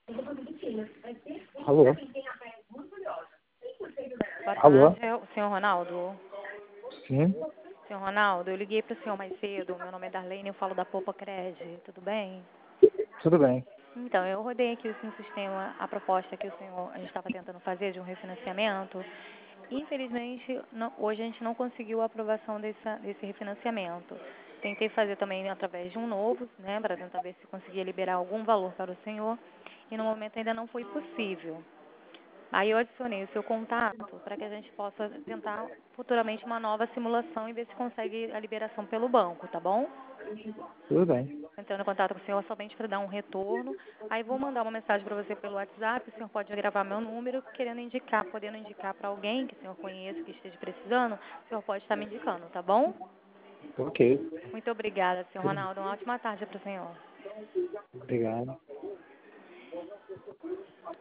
Alô? Boa Alô? tarde, senhor Ronaldo. Sim? Senhor Ronaldo, eu liguei para o senhor mais cedo. Meu nome é Darlene, eu falo da Poupa Cred. Tudo bem? Tudo bem. Então, eu rodei aqui no sistema a proposta que a gente estava tentando fazer de um refinanciamento. Infelizmente, hoje a gente não conseguiu a aprovação desse refinanciamento. Tentei fazer também através de um novo, né, para tentar ver se conseguia liberar algum valor para o senhor. E no momento ainda não foi possível. Aí eu adicionei o seu contato para que a gente possa tentar futuramente uma nova simulação e ver se consegue a liberação pelo banco, tá bom? Tudo bem. Entrando em contato com o senhor somente para dar um retorno. Aí vou mandar uma mensagem para você pelo WhatsApp, o senhor pode gravar meu número, podendo indicar para alguém que o senhor conheça, que esteja precisando, o senhor pode estar me indicando, tá bom? Ok. Muito obrigada, senhor Ronaldo. Uma ótima tarde para o senhor. Obrigado.